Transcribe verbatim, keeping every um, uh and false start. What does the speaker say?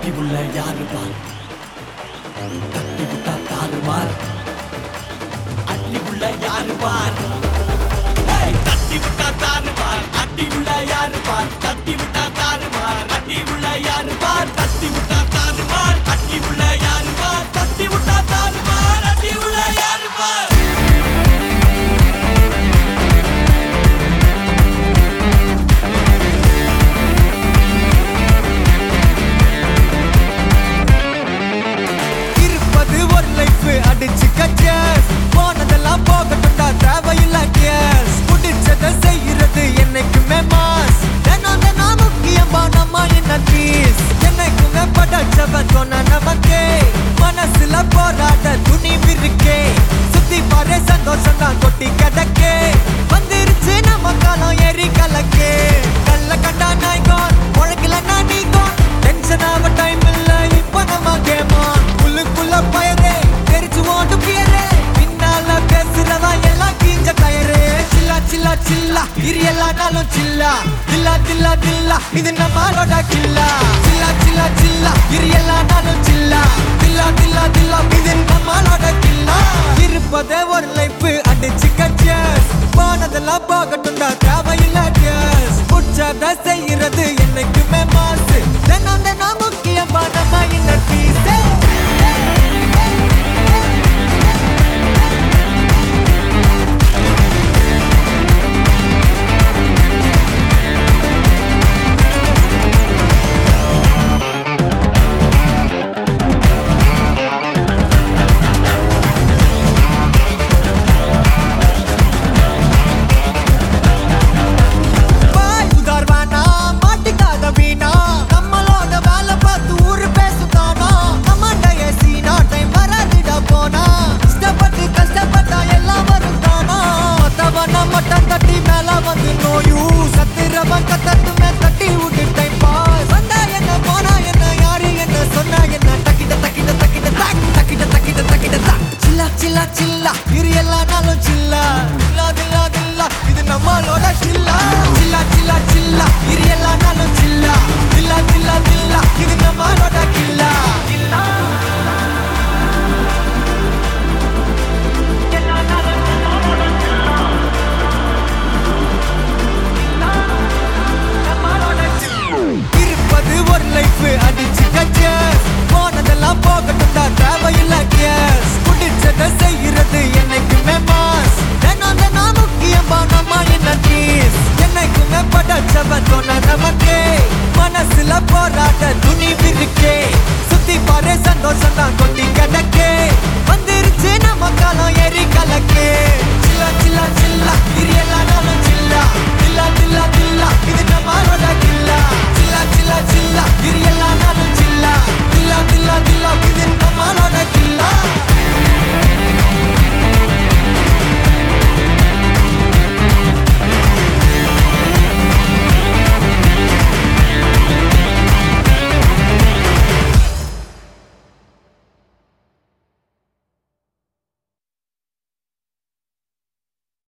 தட்டி உள்ள யாரு பார் தட்டி விட்டா தாறு மார் அட்டி உள்ள யாரு பார் தட்டி விட்டா தாறு மார் அட்டி உள்ள யாரு பார் தட்டி விட்டா தாறு மார் அட்டி உள்ள யாரு பார் தட்டி விட்டா தாறு மார் அட்டி உள்ள யாரு பார் தட்டி விட்டா தாறு மார் அட்டி உள்ள யாரு பார் அடிச்சு கச்சஸ் போனதெல்லாம் போகட்டும்டா தேவையில்ல கேஸ் புடிச்சத செய்யறது என்னைக்குமே மாஸ் தினம் தினம் முக்கியமா நம்ம என்ன பீஸ் என்னைக்குமே படைச்சவ சொன்ன நமக்கே மனசுல போராட துணிவு இருக்கே சுத்தி பாரு சந்தோஷம் தான் கொட்டி கிடக்கே வந்துருச்சு நம்ம காலம் ஏறி கலக்கே கல்ல கண்டா நாய்கான் உழக்கல நான் நீகான் டென்ஷன் ஆக டைம் இல்ல இப்ப நம்ம கேமான் உள்ளுக்குள்ள பயரே சில்லா சில்லா இரியல்லா நாளும் சில்லா தில்லா தில்லா தில்லா இது நம்மளோட கில்லா சில்லா சில்லா சில்லா இரியல்லா நாளும் சில்லா தில்லா தில்லா தில்லா இது நம்மளோட கில்லா இருப்பதே ஒரு லைஃப் அடிச்சு கச்சஸ் போனதெல்லாம் போகட்டும்டா தேவையில்ல கேஸ் புடிச்சத செய்யறது